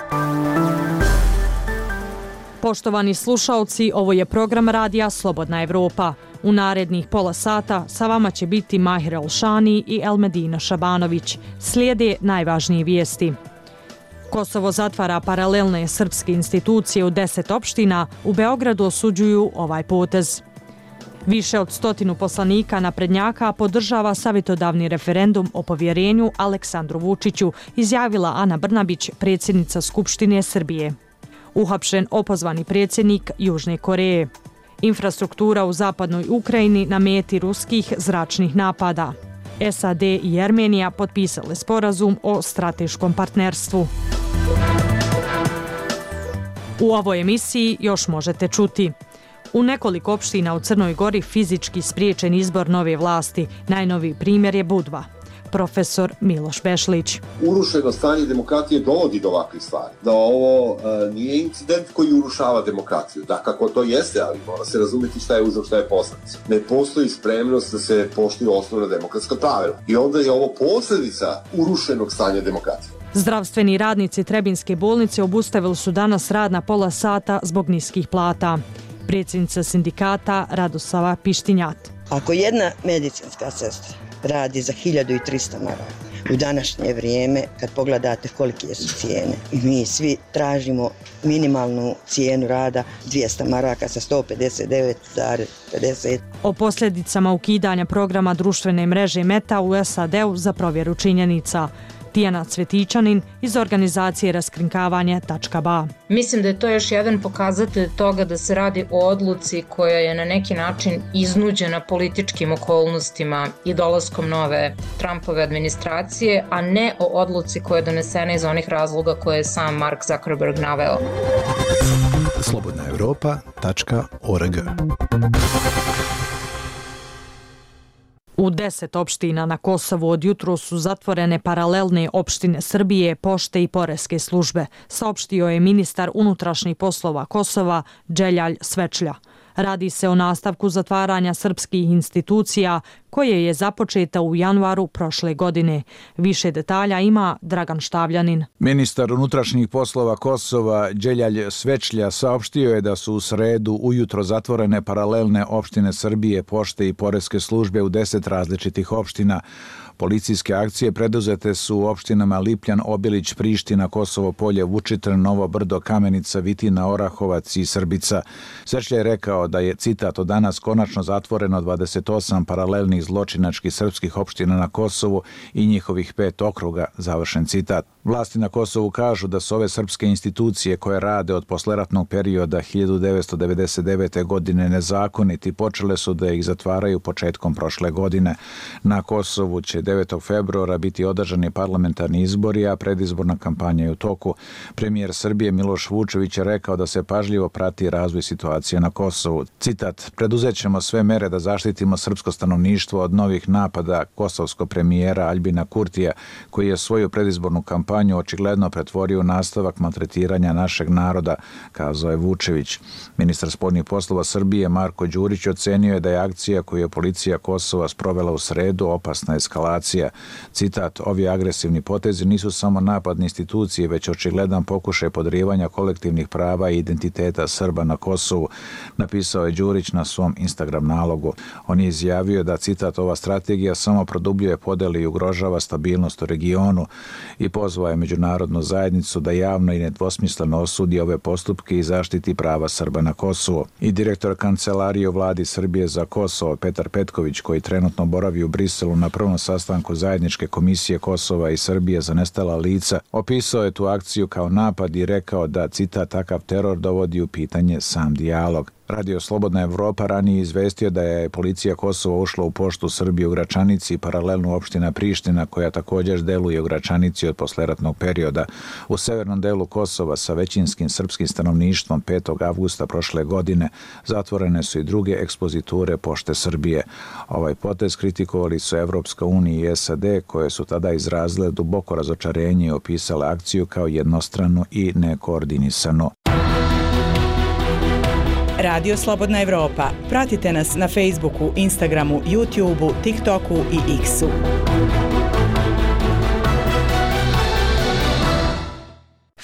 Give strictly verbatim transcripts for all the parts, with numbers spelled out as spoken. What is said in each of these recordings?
Poštovani slušaoci, ovo je program radija Slobodna Evropa. U narednih pola sata sa vama će biti Mahir Alšani i Elmedina Šabanović. Slijede najvažnije vijesti. Kosovo zatvara paralelne srpske institucije u deset opština, u Beogradu osuđuju ovaj potez. Više od stotinu poslanika naprednjaka podržava savjetodavni referendum o povjerenju Aleksandru Vučiću, izjavila Ana Brnabić, predsjednica Skupštine Srbije. Uhapšen opozvani predsjednik Južne Koreje. Infrastruktura u zapadnoj Ukrajini na meti ruskih zračnih napada. S A D i Armenija potpisale sporazum o strateškom partnerstvu. U ovoj emisiji još možete čuti. U nekoliko opština u Crnoj Gori fizički spriječen izbor nove vlasti. Najnoviji primjer je Budva. Profesor Miloš Bešlić. Urušeno stanje demokratije dovodi do ovakvih stvari. Da ovo uh, nije incident koji urušava demokraciju. Da, kako to jeste, ali mora se razumjeti šta je uzrok, šta je posledica. Ne postoji spremnost da se poštuju osnovna demokratska pravila. I onda je ovo posljedica urušenog stanja demokratije. Zdravstveni radnici Trebinske bolnice obustavili su danas rad na pola sata zbog niskih plata. Predsjednica sindikata Radoslava Pištinjat. Ako jedna medicinska sestra radi za hiljadu i trista maraka u današnje vrijeme, kad pogledate kolike su cijene, i mi svi tražimo minimalnu cijenu rada dvjesto maraka sa sto pedeset devet zarez pedeset. O posljedicama ukidanja programa društvene mreže Meta u S A D-u za provjeru činjenica. Tijana Cvetičanin iz organizacije raskrinkavanje tačka b a. Mislim da je to još jedan pokazatelj toga da se radi o odluci koja je na neki način iznuđena političkim okolnostima i dolaskom nove Trumpove administracije, a ne o odluci koja je donesena iz onih razloga koje je sam Mark Zuckerberg naveo. slobodna evropa tačka org. U deset opština na Kosovu od jutro su zatvorene paralelne opštine Srbije, pošte i poreske službe, saopštio je ministar unutrašnjih poslova Kosova Đeljalj Svečlja. Radi se o nastavku zatvaranja srpskih institucija koje je započeta u januaru prošle godine. Više detalja ima Dragan Štavljanin. Ministar unutrašnjih poslova Kosova Đeljalj Svečlja saopštio je da su u sredu ujutro zatvorene paralelne opštine Srbije, pošte i poreske službe u deset različitih opština. Policijske akcije preduzete su u opštinama Lipljan, Obilić, Priština, Kosovo Polje, Vučitrn, Novo Brdo, Kamenica, Vitina, Orahovac i Srbica. Svečlja je rekao da je, citat, od danas konačno zatvoreno dvadeset osam paralelnih zločinačkih srpskih opština na Kosovu i njihovih pet okruga, završen citat. Vlasti na Kosovu kažu da su ove srpske institucije koje rade od posleratnog perioda hiljadu devetsto devedeset devete. godine nezakoniti, počele su da ih zatvaraju početkom prošle godine. Na Kosovu će devetog februara biti održani parlamentarni izbori, a predizborna kampanja je u toku. Premijer Srbije Miloš Vučević je rekao da se pažljivo prati razvoj situacije na Kosovu. Citat, preduzet ćemo sve mere da zaštitimo srpsko stanovništvo od novih napada kosovskog premijera Aljbina Kurtija, koji je svoju predizbornu kampanju očigledno pretvorio u nastavak maltretiranja našeg naroda, kazao je Vučević. Ministar spoljnih poslova Srbije Marko Đurić ocenio je da je akcija koju je policija Kosova sprovela u sredu opasna eskalacija. Citat, ovi agresivni potezi nisu samo napad na institucije, već očigledan pokušaj podrivanja kolektivnih prava i identiteta Srba na Kosovu, napisao je Đurić na svom Instagram nalogu. On je izjavio da, citat, ova strategija samo produbljuje podele i ugrožava stabilnost u regionu i pozvao je međunarodnu zajednicu da javno i nedvosmisleno osudi ove postupke i zaštiti prava Srba na Kosovu. I direktor kancelarije u vladi Srbije za Kosovo Petar Petković, koji trenutno boravi u Briselu na prvom sastanku zajedničke komisije Kosova i Srbije za nestala lica, opisao je tu akciju kao napad i rekao da, citat, takav teror dovodi u pitanje sam dijalog. Radio Slobodna Evropa ranije izvestio da je policija Kosova ušla u poštu Srbije u Gračanici i paralelnu opština Priština, koja također deluje u Gračanici od posleratnog perioda. U severnom delu Kosova sa većinskim srpskim stanovništvom petog avgusta prošle godine zatvorene su i druge ekspoziture pošte Srbije. Ovaj potez kritikovali su Evropska unija i S A D, koje su tada izrazile duboko razočarenje i opisale akciju kao jednostranu i nekoordinisanu. Radio Slobodna Evropa. Pratite nas na Facebooku, Instagramu, YouTubeu, TikToku i X-u.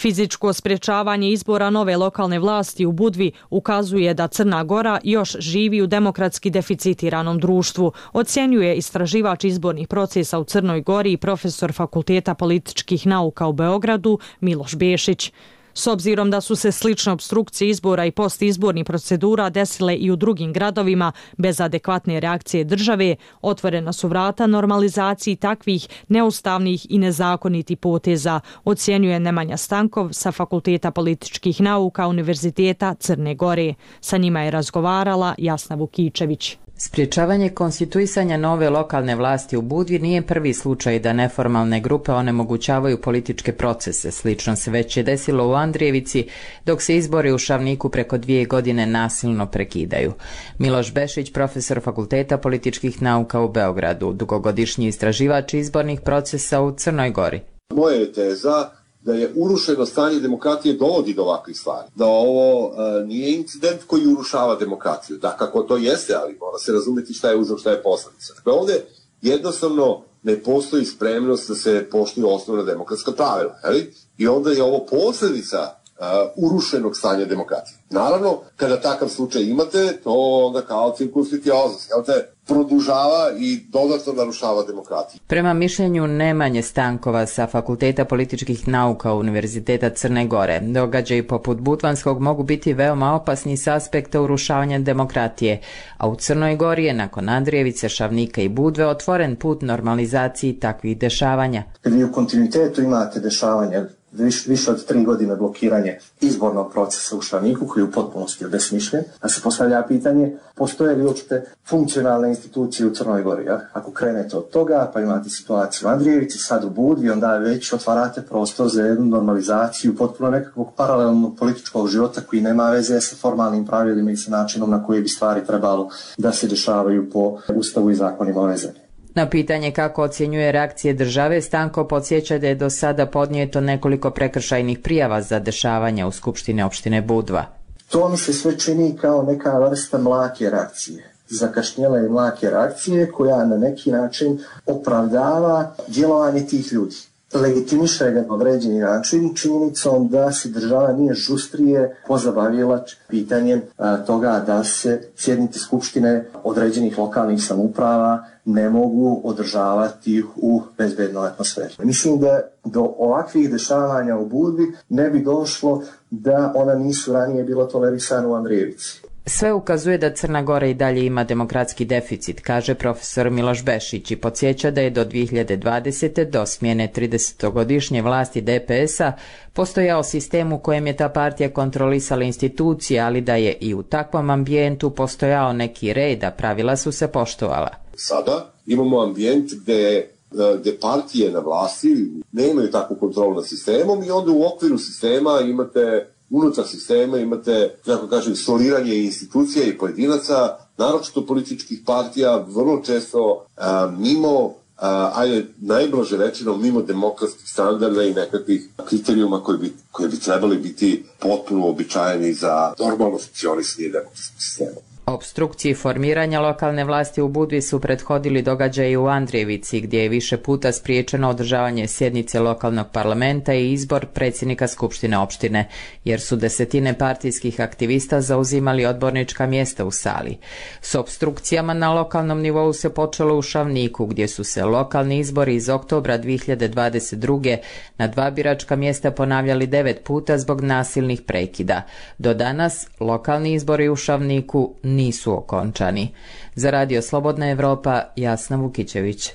Fizičko sprječavanje izbora nove lokalne vlasti u Budvi ukazuje da Crna Gora još živi u demokratski deficitiranom društvu, ocjenjuje istraživač izbornih procesa u Crnoj Gori i profesor Fakulteta političkih nauka u Beogradu Miloš Bešić. S obzirom da su se slične opstrukcije izbora i postizbornih procedura desile i u drugim gradovima bez adekvatne reakcije države, otvorena su vrata normalizaciji takvih neustavnih i nezakonitih poteza, ocjenjuje Nemanja Stankov sa Fakulteta političkih nauka Univerziteta Crne Gore. Sa njima je razgovarala Jasna Vukičević. Spriječavanje konstituisanja nove lokalne vlasti u Budvi nije prvi slučaj da neformalne grupe onemogućavaju političke procese. Slično se već je desilo u Andrijevici, dok se izbori u Šavniku preko dvije godine nasilno prekidaju. Miloš Bešić, profesor Fakulteta političkih nauka u Beogradu, dugogodišnji istraživač izbornih procesa u Crnoj Gori. Moja je teza da je urušeno stanje demokratije dovodi do ovakvih stvari. Da ovo uh, nije incident koji urušava demokraciju. Da, kako to jeste, ali mora se razumjeti šta je uzrok, šta je posledica. Dakle, ovdje jednostavno ne postoji spremnost da se poštuju osnovna demokratska pravila. Jeli? I onda je ovo posljedica uh, urušenog stanja demokratije. Naravno, kada takav slučaj imate, to onda kao cirkus vitiozus, jel te, produžava i dodatno narušava demokratiju. Prema mišljenju Nemanje Stankova sa Fakulteta političkih nauka Univerziteta Crne Gore, događaji poput Budvanskog mogu biti veoma opasni s aspekta urušavanja demokratije, a u Crnoj Gori je nakon Andrijevice, Šavnika i Budve otvoren put normalizaciji takvih dešavanja. Kad vi u kontinuitetu imate dešavanje Viš, više od tri godine blokiranje izbornog procesa u Šavniku koji je u potpunosti obesmišljen, a se postavlja pitanje postoje li uopšte funkcionalne institucije u Crnoj Gori. Ja? Ako krenete od toga, pa imate situaciju u Andrijevici, sad u Budvi, onda već otvarate prostor za jednu normalizaciju potpuno nekakvog paralelnog političkog života koji nema veze sa formalnim pravilima i sa načinom na koji bi stvari trebalo da se dešavaju po Ustavu i zakonima ove zemlje. Na pitanje kako ocjenjuje reakcije države, Stanko podsjeća da je do sada podnijeto nekoliko prekršajnih prijava za dešavanja u Skupštini opštine Budva. To mi se sve čini kao neka vrsta mlake reakcije. Zakašnjele i mlake reakcije koja na neki način opravdava djelovanje tih ljudi. Legitimiše ga na određeni način činjenicom da se država nije žustrije pozabavila pitanjem a, toga da se sjednice skupštine određenih lokalnih samouprava ne mogu održavati u bezbednoj atmosferi. Mislim da do ovakvih dešavanja u Budvi ne bi došlo da ona nisu ranije bila tolerisana u Andrijevici. Sve ukazuje da Crna Gora i dalje ima demokratski deficit, kaže profesor Miloš Bešić i podsjeća da je do dvije hiljade dvadesete do smjene tridesetogodišnje vlasti D P S-a postojao sistem u kojem je ta partija kontrolisala institucije, ali da je i u takvom ambijentu postojao neki red, a pravila su se poštovala. Sada imamo ambijent gdje gdje partije na vlasti nemaju takvu kontrolu nad sistemom i onda u okviru sistema imate unutar sistema imate, kako kažem, soliranje institucija i pojedinaca, naročito političkih partija, vrlo često a, mimo, a, ajde, najblaže rečeno, mimo demokratskih standarda i nekakvih kriterijuma koji bi, koji bi trebali biti potpuno običajeni za normalno funkcionisanje demokratskog sistema. Opstrukciji formiranja lokalne vlasti u Budvi su prethodili događaji u Andrijevici, gdje je više puta spriječeno održavanje sjednice lokalnog parlamenta i izbor predsjednika Skupštine opštine, jer su desetine partijskih aktivista zauzimali odbornička mjesta u sali. S opstrukcijama na lokalnom nivou se počelo u Šavniku, gdje su se lokalni izbori iz oktobra dvije hiljade dvadeset druge na dva biračka mjesta ponavljali devet puta zbog nasilnih prekida. Do danas lokalni izbori u Šavniku nisu okončani. Za Radio Slobodna Evropa, Jasna Vukićević.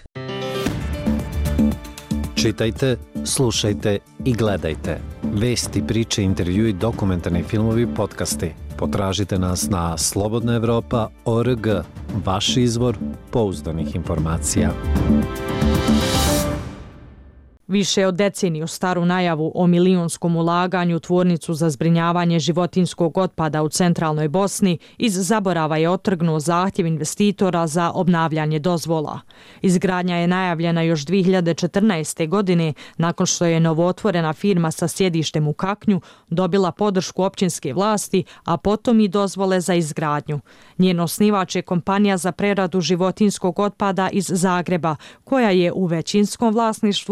Čitajte, slušajte i gledajte. Vesti, priče, intervjui, dokumentarni filmovi, podcasti. Potražite nas na slobodna evropa tačka org. Vaš izvor pouzdanih informacija. Više od deceniju staru najavu o milijunskom ulaganju u tvornicu za zbrinjavanje životinjskog otpada u centralnoj Bosni iz zaborava je otrgnuo zahtjev investitora za obnavljanje dozvola. Izgradnja je najavljena još dvije hiljade četrnaeste. godine nakon što je novootvorena firma sa sjedištem u Kaknju dobila podršku općinske vlasti, a potom i dozvole za izgradnju. Njen osnivač je kompanija za preradu životinjskog otpada iz Zagreba, koja je u većinskom vlasništvu porodice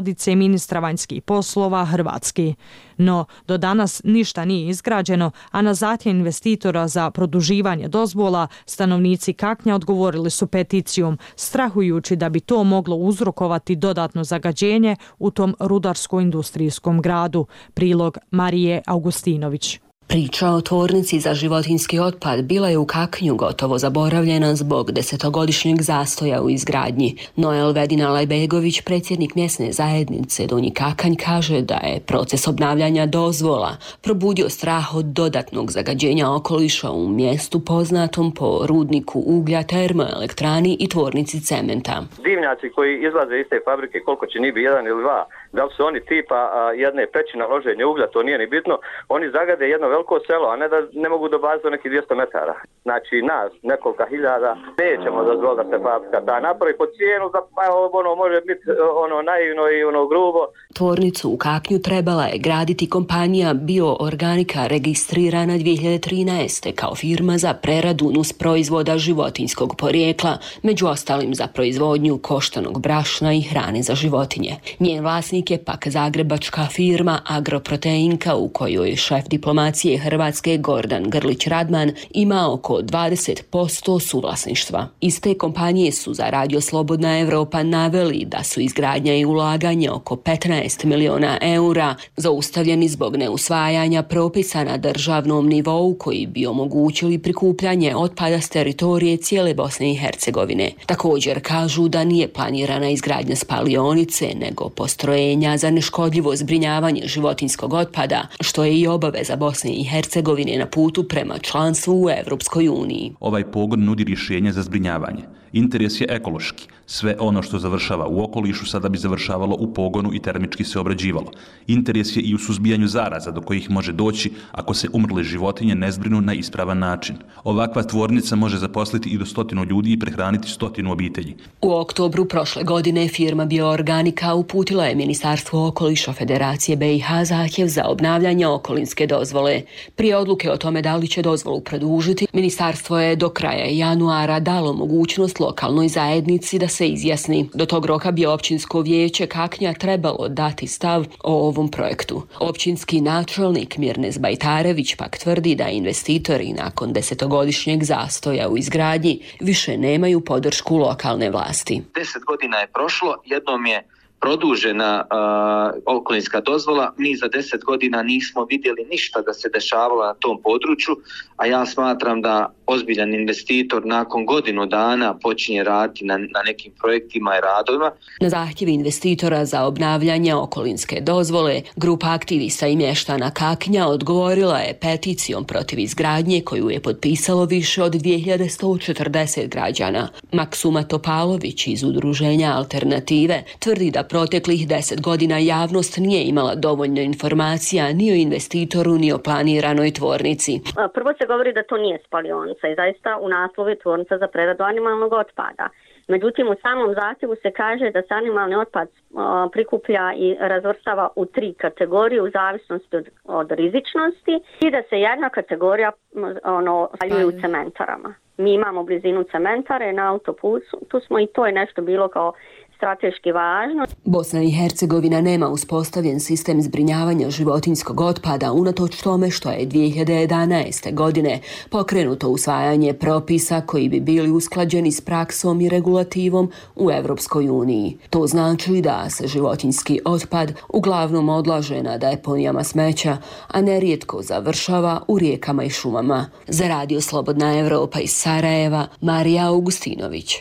porodice ministra vanjskih poslova Hrvatske. No, do danas ništa nije izgrađeno, a na zahtjev investitora za produživanje dozvola stanovnici Kaknja odgovorili su peticijom, strahujući da bi to moglo uzrokovati dodatno zagađenje u tom rudarsko-industrijskom gradu. Prilog Marije Augustinović. Priča o tvornici za životinjski otpad bila je u Kaknju gotovo zaboravljena zbog desetogodišnjeg zastoja u izgradnji. Noel Vedina Lajbegović, predsjednik mjesne zajednice Donji Kakanj, kaže da je proces obnavljanja dozvola probudio strah od dodatnog zagađenja okoliša u mjestu poznatom po rudniku uglja, termoelektrani i tvornici cementa. Dimnjaci koji izlaze iz te fabrike, koliko će ni biti, jedan ili dva, da li su oni tipa a, jedne peći na loženje uglja, to nije ni bitno, oni zagade jedno veliko selo, a ne da ne mogu dobaziti do nekih dvjesto metara. Znači nas, nekolika hiljada, nećemo dozvoliti da se fabrika ta napravi po cijenu, da pa ono može biti ono naivno i ono grubo. Tvornicu u Kaknju trebala je graditi kompanija Bioorganika registrirana dvije hiljade trinaeste kao firma za preradu nus proizvoda životinjskog porijekla, među ostalim za proizvodnju koštanog brašna i hrane za životinje. Njen vlasnik je pak zagrebačka firma Agroproteinka, u kojoj šef diplomacije Hrvatske Gordan Grlić-Radman ima oko dvadeset posto suvlasništva. Iz te kompanije su za Radio Slobodna Evropa naveli da su izgradnja i ulaganje oko petnaest miliona eura zaustavljeni zbog neusvajanja propisa na državnom nivou koji bi omogućili prikupljanje otpada s teritorije cijele Bosne i Hercegovine. Također kažu da nije planirana izgradnja spalionice, nego postrojenja za neškodljivo zbrinjavanje životinjskog otpada, što je i obaveza Bosne i Hercegovine na putu prema članstvu u Evropskoj uniji. Ovaj pogon nudi rješenje za zbrinjavanje. Interes je ekološki. Sve ono što završava u okolišu sada bi završavalo u pogonu i termički se obrađivalo. Interes je i u suzbijanju zaraza do kojih može doći ako se umrle životinje ne zbrinu na ispravan način. Ovakva tvornica može zaposliti i do stotinu ljudi i prehraniti stotinu obitelji. U oktobru prošle godine firma Bioorganika uputila je Ministarstvo okoliša Federacije B i H zahtjev za obnavljanje okolinske dozvole. Prije odluke o tome da li će dozvolu produžiti, ministarstvo je do kraja januara dalo mogućnost lokalnoj zajednici da se izjasni. Do tog roka bi općinsko vijeće Kaknja trebalo dati stav o ovom projektu. Općinski načelnik Mirnes Bajtarević pak tvrdi da investitori nakon desetogodišnjeg zastoja u izgradnji više nemaju podršku lokalne vlasti. Deset godina je prošlo, jednom je produžena uh, okolinska dozvola, mi za deset godina nismo vidjeli ništa da se dešavalo na tom području, a ja smatram da ozbiljan investitor nakon godinu dana počinje raditi na, na nekim projektima i radovima. Na zahtjev investitora za obnavljanje okolinske dozvole, grupa aktivista i mještana Kaknja odgovorila je peticijom protiv izgradnje koju je potpisalo više od dvije hiljade sto četrdeset građana. Maksuma Topalović iz udruženja Alternative tvrdi da proteklih deset godina javnost nije imala dovoljno informacija ni o investitoru ni o planiranoj tvornici. Prvo se govori da to nije spalionica i zaista u naslovu je tvornica za preradu animalnog otpada. Međutim, u samom zahtjevu se kaže da se animalni otpad prikuplja i razvrstava u tri kategorije u zavisnosti od, od rizičnosti i da se jedna kategorija ono, spaljuje u cementarama. Mi imamo blizinu cementare na autoputu, tu smo i to je nešto bilo kao strateški važno. Bosna i Hercegovina nema uspostavljen sistem zbrinjavanja životinjskog otpada unatoč tome što je dvije hiljade jedanaeste. godine pokrenuto usvajanje propisa koji bi bili usklađeni s praksom i regulativom u Evropskoj uniji. To znači da se životinjski otpad uglavnom odlaže na deponijama smeća, a nerijetko završava u rijekama i šumama. Za Radio Slobodna Evropa iz Sarajeva, Marija Augustinović.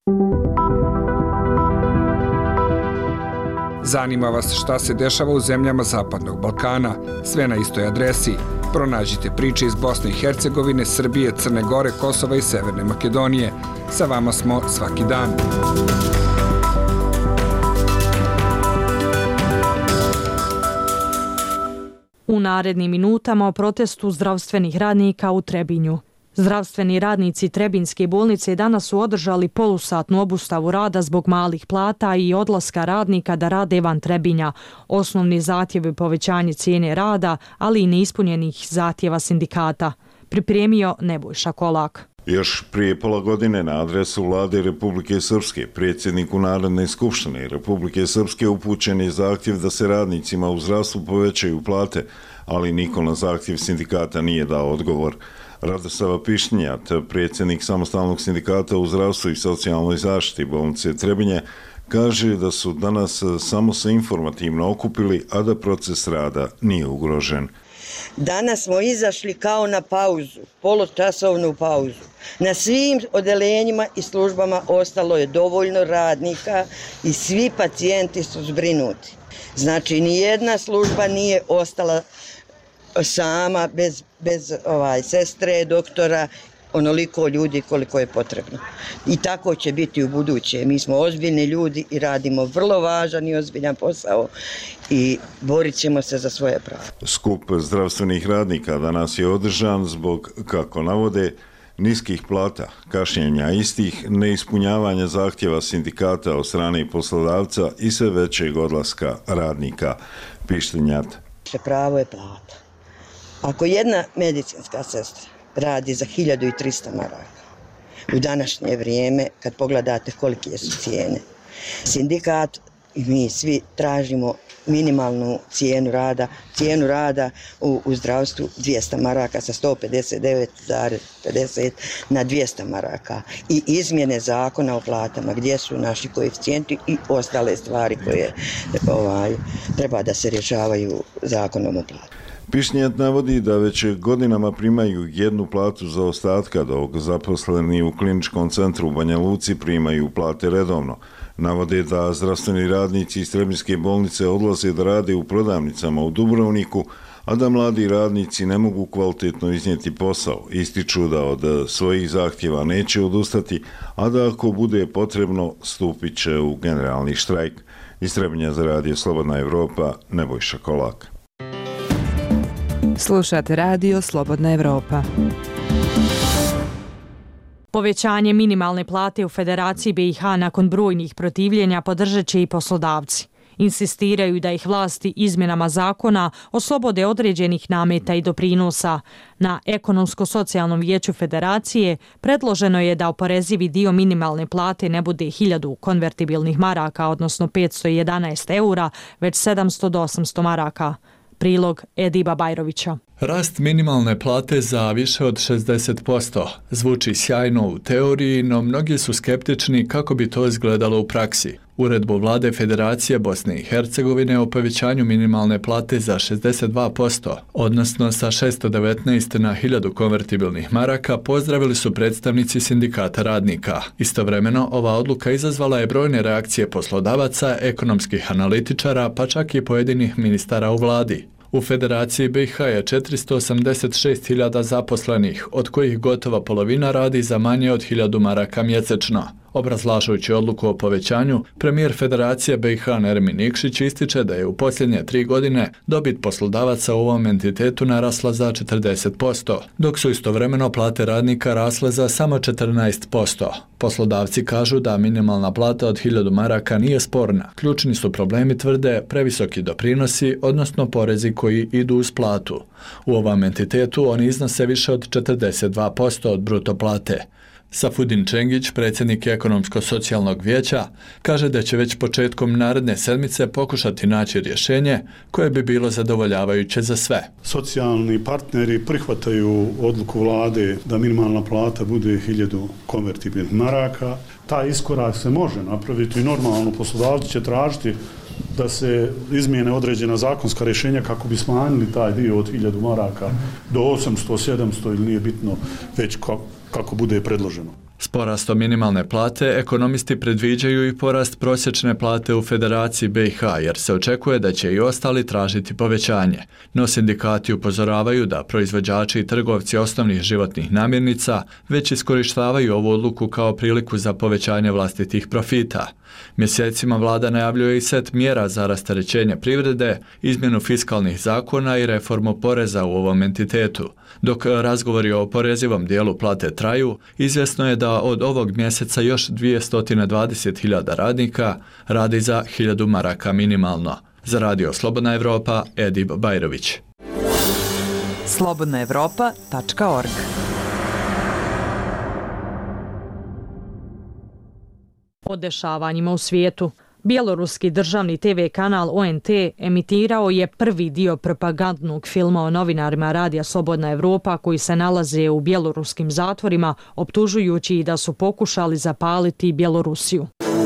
Zanima vas šta se dešava u zemljama Zapadnog Balkana? Sve na istoj adresi. Pronađite priče iz Bosne i Hercegovine, Srbije, Crne Gore, Kosova i Severne Makedonije. Sa vama smo svaki dan. U narednim minutama o protestu zdravstvenih radnika u Trebinju. Zdravstveni radnici Trebinjske bolnice danas su održali polusatnu obustavu rada zbog malih plata i odlaska radnika da rade van Trebinja. Osnovni zahtjev je povećanje cijene rada, ali i neispunjenih zahtjeva sindikata. Pripremio Nebojša Kolak. Još prije pola godine na adresu vlade Republike Srpske, predsjedniku Narodne skupštine Republike Srpske upućen je zahtjev da se radnicima u zdravstvu povećaju plate, ali niko na zahtjev sindikata nije dao odgovor. Radosava Pišnjat, predsjednik samostalnog sindikata u zdravstvu i socijalnoj zaštiti bolnice Trebinje, kaže da su danas samo se informativno okupili, a da proces rada nije ugrožen. Danas smo izašli kao na pauzu, poločasovnu pauzu. Na svim odelenjima i službama ostalo je dovoljno radnika i svi pacijenti su zbrinuti. Znači, ni jedna služba nije ostala sama, bez, bez ovaj, sestre, doktora, onoliko ljudi koliko je potrebno. I tako će biti u buduće. Mi smo ozbiljni ljudi i radimo vrlo važan i ozbiljan posao i borit ćemo se za svoje pravo. Skup zdravstvenih radnika danas je održan zbog, kako navode, niskih plata, kašnjenja istih, neispunjavanja zahtjeva sindikata od strane poslodavca i sve većeg odlaska radnika. Pištinjat. Pravo je plata. Ako jedna medicinska sestra radi za hiljadu i trista maraka, u današnje vrijeme, kad pogledate kolike su cijene, sindikat i mi svi tražimo minimalnu cijenu rada, cijenu rada u, u zdravstvu dvjesto maraka sa sto pedeset devet zarez pedeset na dvjesto maraka i izmjene zakona o platama gdje su naši koeficijenti i ostale stvari koje ovaj, treba da se rješavaju zakonom o platama. Pišnjat navodi da već godinama primaju jednu platu za ostatka, dok zaposleni u kliničkom centru u Banja Luci primaju plate redovno. Navode da zdravstveni radnici iz Trebinjske bolnice odlaze da rade u prodavnicama u Dubrovniku, a da mladi radnici ne mogu kvalitetno iznijeti posao. Ističu da od svojih zahtjeva neće odustati, a da ako bude potrebno stupit će u generalni štrajk. Iz Trebinja za radio Slobodna Evropa, Nebojša Kolak. Slušate radio Slobodna Evropa. Povećanje minimalne plate u Federaciji B i H nakon brojnih protivljenja podržat će i poslodavci. Insistiraju da ih vlasti izmjenama zakona oslobode određenih nameta i doprinosa. Na Ekonomsko-socijalnom vijeću Federacije predloženo je da oporezivi dio minimalne plate ne bude hiljadu konvertibilnih maraka, odnosno petsto jedanaest eura, već sedamsto do osamsto maraka. Prilog Ediba Bajrovića. Rast minimalne plate za više od šezdeset posto zvuči sjajno u teoriji, no mnogi su skeptični kako bi to izgledalo u praksi. Uredbu vlade Federacije Bosne i Hercegovine o povećanju minimalne plate za šezdeset dva posto, odnosno sa šesto devetnaest na hiljadu konvertibilnih maraka, pozdravili su predstavnici sindikata radnika. Istovremeno, ova odluka izazvala je brojne reakcije poslodavaca, ekonomskih analitičara, pa čak i pojedinih ministara u vladi. U Federaciji B i H je četiristo osamdeset šest hiljada zaposlenih, od kojih gotova polovina radi za manje od hiljadu maraka mjesečno. Obrazlažujući odluku o povećanju, premijer Federacije B i H Nermin Nikšić ističe da je u posljednje tri godine dobit poslodavaca u ovom entitetu narasla za četrdeset posto, dok su istovremeno plate radnika rasle za samo četrnaest posto. Poslodavci kažu da minimalna plata od hiljadu maraka nije sporna. Ključni su problemi, tvrde, previsoki doprinosi, odnosno porezi koji idu uz platu. U ovom entitetu oni iznose više od četrdeset dva posto od bruto plate. Safudin Čengić, predsjednik Ekonomsko-socijalnog vijeća, kaže da će već početkom naredne sedmice pokušati naći rješenje koje bi bilo zadovoljavajuće za sve. Socijalni partneri prihvataju odluku vlade da minimalna plata bude hiljadu konvertibilnih maraka. Taj iskorak se može napraviti i normalno poslodavci će tražiti da se izmijene određena zakonska rješenja kako bi smanjili taj dio od hiljadu maraka do osamsto, sedamsto ili nije bitno već kako kako bude predloženo. S porastom minimalne plate, ekonomisti predviđaju i porast prosječne plate u Federaciji B i H, jer se očekuje da će i ostali tražiti povećanje. No sindikati upozoravaju da proizvođači i trgovci osnovnih životnih namirnica već iskorištavaju ovu odluku kao priliku za povećanje vlastitih profita. Mjesecima vlada najavljuje i set mjera za rasterećenje privrede, izmjenu fiskalnih zakona i reformu poreza u ovom entitetu. Dok razgovori o oporezivom dijelu plate traju, izvjesno je da od ovog mjeseca još dvjesto dvadeset hiljada radnika radi za hiljadu maraka minimalno. Za radio Slobodna Evropa, Edib Bajrović. slobodna evropa tačka org O dešavanjima u svijetu. Bjeloruski državni te ve kanal O N T emitirao je prvi dio propagandnog filma o novinarima Radija Slobodna Evropa koji se nalaze u bjeloruskim zatvorima, optužujući ih da su pokušali zapaliti Bjelorusiju.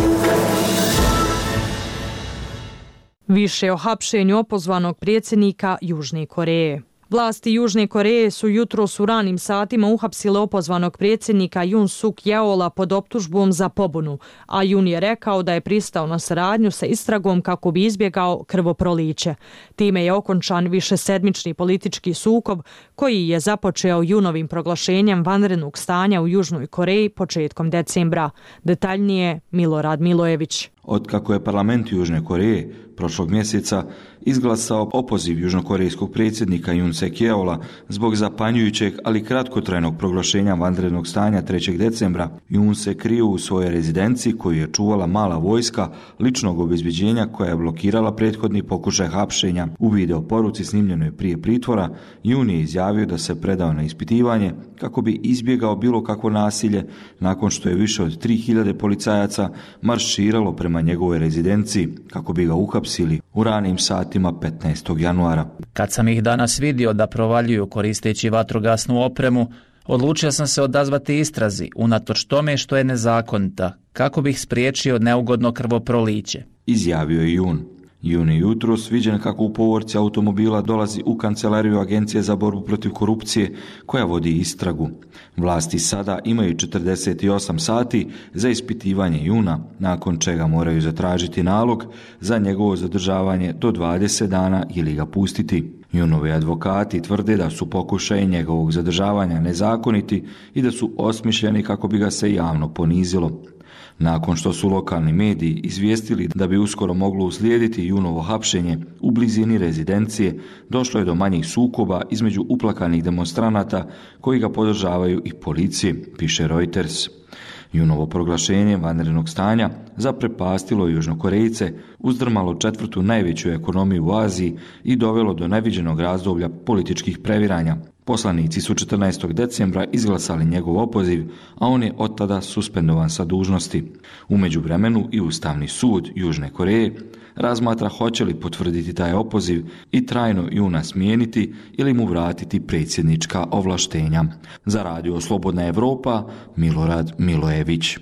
Više o hapšenju opozvanog predsjednika Južne Koreje. Vlasti Južne Koreje su jutros u ranim satima uhapsile opozvanog predsjednika Yoon Suk Yeola pod optužbom za pobunu, a Yoon je rekao da je pristao na saradnju sa istragom kako bi izbjegao krvoproliće. Time je okončan višesedmični politički sukob koji je započeo Yoonovim proglašenjem vanrednog stanja u Južnoj Koreji početkom decembra. Detaljnije Milorad Milojević. Otkako je parlament Južne Koreje prošlog mjeseca izglasao opoziv južnokorejskog predsjednika Yoon Suk Yeola zbog zapanjujućeg, ali kratkotrajnog proglašenja vanrednog stanja trećeg decembra, Yoon se krio u svojoj rezidenciji koju je čuvala mala vojska ličnog obezbeđenja koja je blokirala prethodni pokušaj hapšenja. U video poruci snimljenoj prije pritvora, Yoon je izjavio da se predao na ispitivanje kako bi izbjegao bilo kakvo nasilje nakon što je više od tri hiljade policajaca marširalo prema njegovoj rezidenciji kako bi ga uhapsili u ranim satima petnaestog januara. Kad sam ih danas vidio da provaljuju koristeći vatrogasnu opremu, odlučio sam se odazvati istrazi, unatoč tome što je nezakonita, kako bih spriječio neugodno krvoproliće. Izjavio je Yoon. Yoon je jutros viđen kako u povorci automobila dolazi u kancelariju Agencije za borbu protiv korupcije koja vodi istragu. Vlasti sada imaju četrdeset osam sati za ispitivanje Yoona, nakon čega moraju zatražiti nalog za njegovo zadržavanje do dvadeset dana ili ga pustiti. Yoonovi advokati tvrde da su pokušaji njegovog zadržavanja nezakoniti i da su osmišljeni kako bi ga se javno ponizilo. Nakon što su lokalni mediji izvijestili da bi uskoro moglo uslijediti Yoonovo hapšenje u blizini rezidencije, došlo je do manjih sukoba između uplakanih demonstranata koji ga podržavaju i policije, piše Reuters. Yoonovo proglašenje vanrednog stanja zaprepastilo Južnokorejce, uzdrmalo četvrtu najveću ekonomiju u Aziji i dovelo do neviđenog razdoblja političkih previranja. Poslanici su četrnaestog decembra izglasali njegov opoziv, a on je od tada suspendovan sa dužnosti. U međuvremenu i Ustavni sud Južne Koreje razmatra hoće li potvrditi taj opoziv i trajno Yoona smijeniti ili mu vratiti predsjednička ovlaštenja. Za Radio Slobodna Evropa, Milorad Milojević.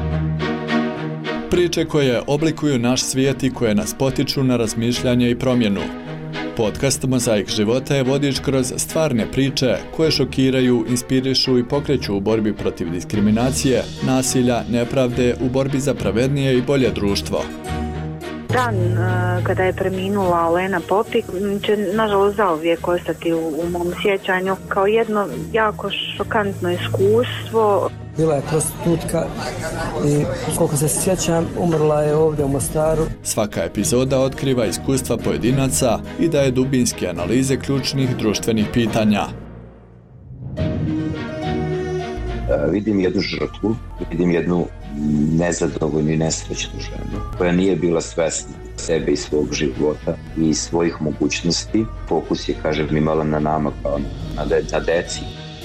Priče koje oblikuju naš svijet i koje nas potiču na razmišljanje i promjenu. Podcast Mozaik života je vodič kroz stvarne priče koje šokiraju, inspirišu i pokreću u borbi protiv diskriminacije, nasilja, nepravde, u borbi za pravednije i bolje društvo. Dan kada je preminula Olena Popik će nažalost zauvijek ostati u, u mom sjećanju kao jedno jako šokantno iskustvo. Bila je prostitutka i koliko se sjećam umrla je ovdje u Mostaru. Svaka epizoda otkriva iskustva pojedinaca i daje dubinske analize ključnih društvenih pitanja. Uh, vidim jednu žrtvu, vidim jednu nezadovoljnu i nesrećnu ženu koja nije bila svesna sebe i svog života i svojih mogućnosti. Fokus je, kažem, imala na nama kao na, de- na deci.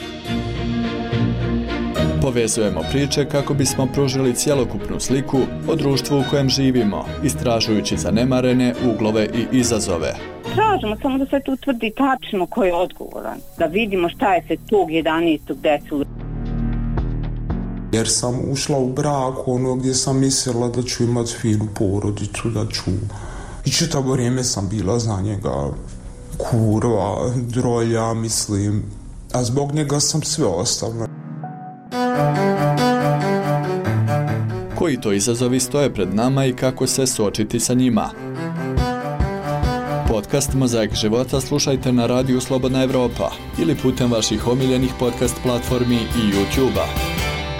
Povezujemo priče kako bismo pružili cjelokupnu sliku o društvu u kojem živimo, istražujući zanemarene uglove i izazove. Tražimo samo da se tu utvrdi tačno ko je odgovoran, da vidimo šta je se tog jedanaestog desilo. Jer sam ušla u brak ono gdje sam mislila da ću imati finu porodicu, da ću... I čitavo vrijeme sam bila za njega kurva, drolja, mislim, a zbog njega sam sve ostavila. Koji to izazovi stoje pred nama i kako se suočiti sa njima? Podcast Mozaik života slušajte na Radiju Slobodna Evropa ili putem vaših omiljenih podcast platformi i YouTube-a.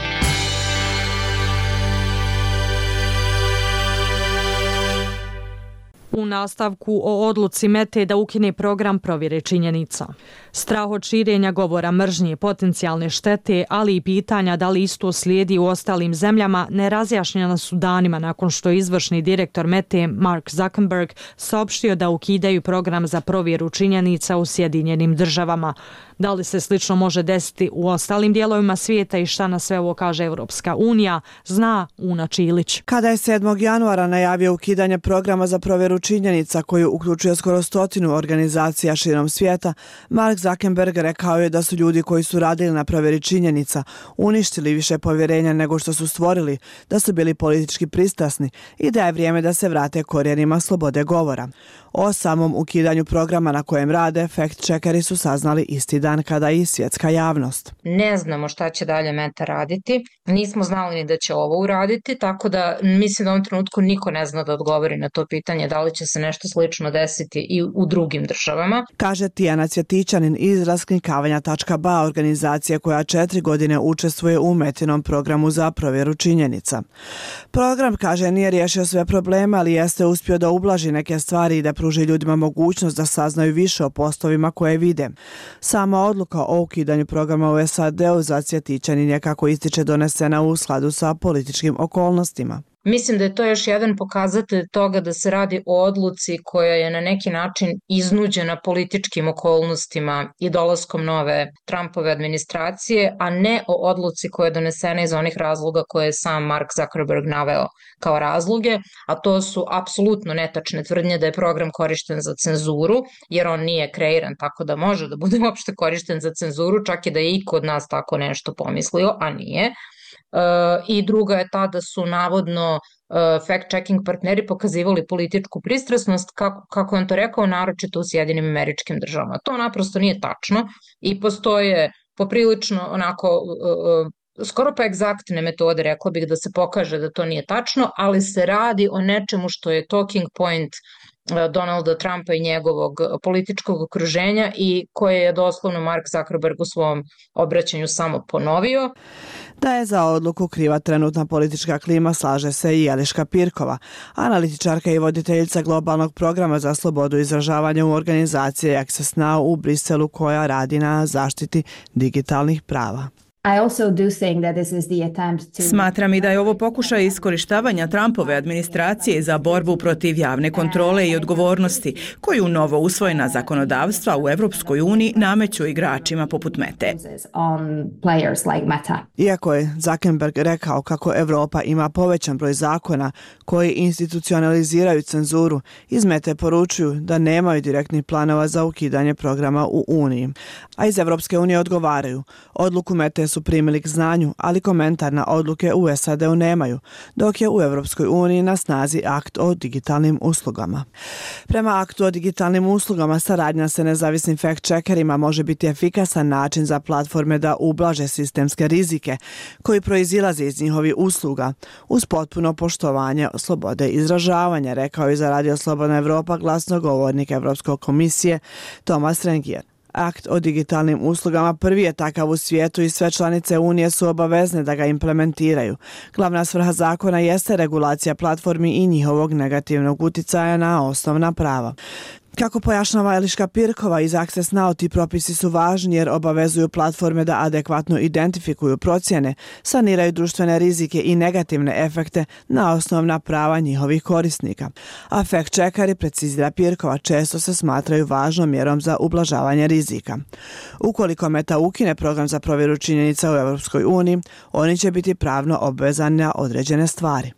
U nastavku o odluci Mete da ukine program provjere činjenica. Strah od širenja govora mržnje, potencijalne štete, ali i pitanja da li isto slijedi u ostalim zemljama nerazjašnjena su danima nakon što je izvršni direktor Mete Mark Zuckerberg saopštio da ukidaju program za provjeru činjenica u Sjedinjenim državama. Da li se slično može desiti u ostalim dijelovima svijeta i šta na sve ovo kaže Evropska unija, zna Una Čilić. Kada je sedmog januara najavio ukidanje programa za provjeru činjenica koju uključuje skoro stotinu organizacija širom svijeta, Mark Zuckerberg rekao je da su ljudi koji su radili na provjeri činjenica uništili više povjerenja nego što su stvorili, da su bili politički pristrasni i da je vrijeme da se vrate korijenima slobode govora. O samom ukidanju programa na kojem rade, fact-checkeri su saznali isti dan kada i svjetska javnost. Ne znamo šta će dalje Meta raditi, nismo znali ni da će ovo uraditi, tako da mislim da u ovom trenutku niko ne zna da odgovori na to pitanje da li će se nešto slično desiti i u drugim državama. Kaže Tijana Cvjetićanin iz raskrinkavanja tačka ba, organizacije koja četiri godine učestvuje u Metinom programu za provjeru činjenica. Program, kaže, nije riješio sve probleme, ali jeste uspio da ublaži neke stvari i da pruži ljudima mogućnost da saznaju više o poslovima koje vide. Sama odluka o ukidanju programa u es a de-u za Cvjetićanin je, kako ističe, donesena u skladu sa političkim okolnostima. Mislim da je to još jedan pokazatelj toga da se radi o odluci koja je na neki način iznuđena političkim okolnostima i dolaskom nove Trumpove administracije, a ne o odluci koja je donesena iz onih razloga koje je sam Mark Zuckerberg naveo kao razloge, a to su apsolutno netačne tvrdnje da je program korišten za cenzuru, jer on nije kreiran tako da može da bude uopšte korišten za cenzuru, čak i da je i kod nas tako nešto pomislio, a nije. I druga je ta da su navodno fact-checking partneri pokazivali političku pristrasnost, kako, kako on to rekao, naročito u Sjedinim Američkim Državama. To naprosto nije tačno i postoje poprilično onako skoro pa egzaktne metode, rekla bih, da se pokaže da to nije tačno, ali se radi o nečemu što je talking point Donalda Trumpa i njegovog političkog okruženja i koje je doslovno Mark Zuckerberg u svom obraćanju samo ponovio. Da je za odluku kriva trenutna politička klima, slaže se i Eliška Pirkova, analitičarka i voditeljica globalnog programa za slobodu izražavanja u organizaciji Access Now u Briselu, koja radi na zaštiti digitalnih prava. Smatram i da je ovo pokušaj iskorištavanja Trumpove administracije za borbu protiv javne kontrole i odgovornosti, koju novo usvojena zakonodavstva u Evropskoj uniji nameću igračima poput Mete. Iako je Zuckerberg rekao kako Evropa ima povećan broj zakona koji institucionaliziraju cenzuru, iz Mete poručuju da nemaju direktnih planova za ukidanje programa u Uniji. A iz Evropske unije odgovaraju, odluku Mete su primili k znanju, ali komentar na odluke u es a de-u nemaju, dok je u Evropskoj uniji na snazi akt o digitalnim uslugama. Prema aktu o digitalnim uslugama, saradnja sa nezavisnim fact-checkerima može biti efikasan način za platforme da ublaže sistemske rizike koji proizilaze iz njihovih usluga, uz potpuno poštovanje slobode izražavanja, rekao je za Radio Slobodna Evropa glasnogovornik Evropske komisije Tomas Rengier. Akt o digitalnim uslugama prvi je takav u svijetu i sve članice Unije su obavezne da ga implementiraju. Glavna svrha zakona jeste regulacija platformi i njihovog negativnog uticaja na osnovna prava. Kako pojašnjava Eliška Pirkova iz Access Now, ti propisi su važni jer obavezuju platforme da adekvatno identifikuju procjene, saniraju društvene rizike i negativne efekte na osnovna prava njihovih korisnika. A fact-checkeri, precizira Pirkova, često se smatraju važnom mjerom za ublažavanje rizika. Ukoliko Meta ukine program za provjeru činjenica u Evropskoj uniji, oni će biti pravno obvezani na određene stvari.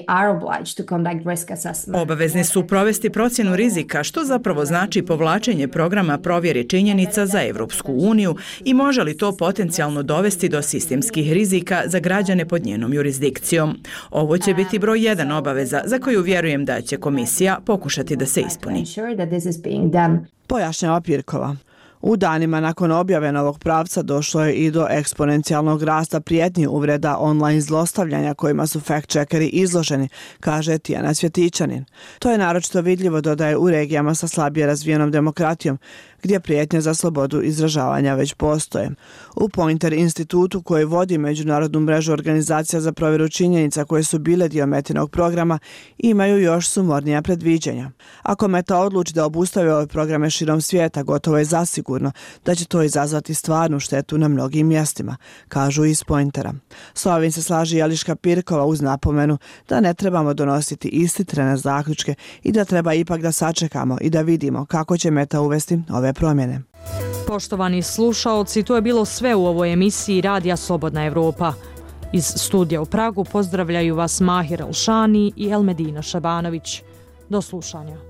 Obavezni su provesti procjenu rizika, što zapravo znači povlačenje programa provjere činjenica za Evropsku uniju i može li to potencijalno dovesti do sistemskih rizika za građane pod njenom jurisdikcijom. Ovo će biti broj jedan obaveza za koju vjerujem da će komisija pokušati da se ispuni. Pojašnjava Pirkova. U danima nakon objave novog pravca došlo je i do eksponencijalnog rasta prijetnji uvreda online zlostavljanja kojima su fact-checkeri izloženi, kaže Tijana Cvjetićanin. To je naročito vidljivo, dodaje, u regijama sa slabije razvijenom demokratijom, gdje prijetnje za slobodu izražavanja već postoje. U Pointer institutu, koji vodi međunarodnu mrežu organizacija za provjeru činjenica koje su bile dio Metinog programa, imaju još sumornija predviđanja. Ako Meta odluči da obustavi ove programe širom svijeta, gotovo je zasigurno da će to izazvati stvarnu štetu na mnogim mjestima, kažu iz Pointera. S ovim se slaži Eliška Pirkova uz napomenu da ne trebamo donositi istitrene zaključke i da treba ipak da sačekamo i da vidimo kako će Meta uvesti ove ove promjene. Poštovani slušaoci, to je bilo sve u ovoj emisiji Radija Slobodna Evropa. Iz studija u Pragu pozdravljaju vas Mahir Elšani i Elmedina Šabanović. Do slušanja.